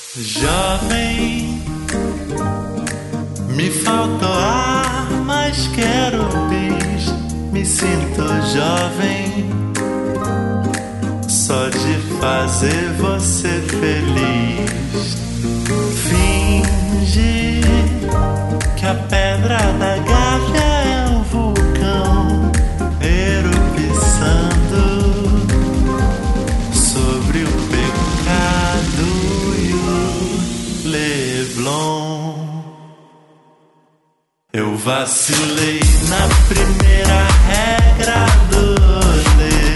Jovem, me faltou ar, mas quero bis. Me sinto jovem, só de fazer você feliz. Finge que a pedra da Gávea é um vulcão erupçando sobre o pecado e o Leblon. Eu vacilei na primeira regra do rolê.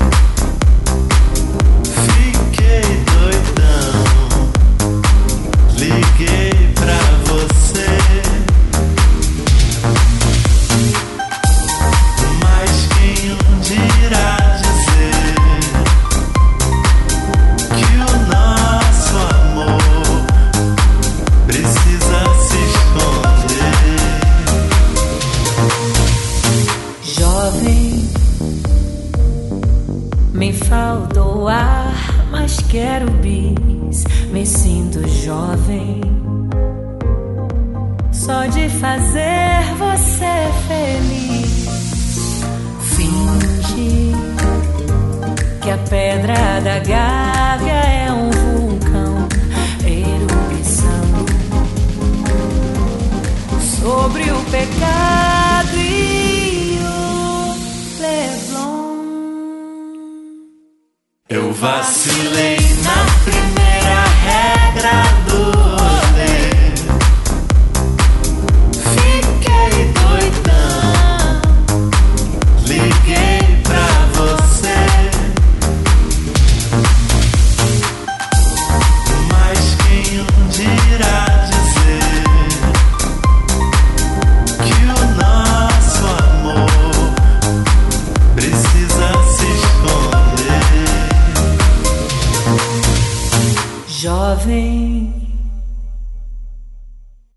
Fiquei doidão, liguei pra você. Mas quem dirá dizer que o nosso amor precisa se esconder? Jovem, me faltou ar, mas quero bis. Me sinto jovem, só de fazer você feliz. Finge que a pedra da Gávea é um vulcão erupçando sobre o pecado e o Leblon. Eu vacilei na primeira regra do rolê. Fiquei doidão, liguei pra você. Mas quem dirá dizer que o nosso amor precisa se esconder? Jovem,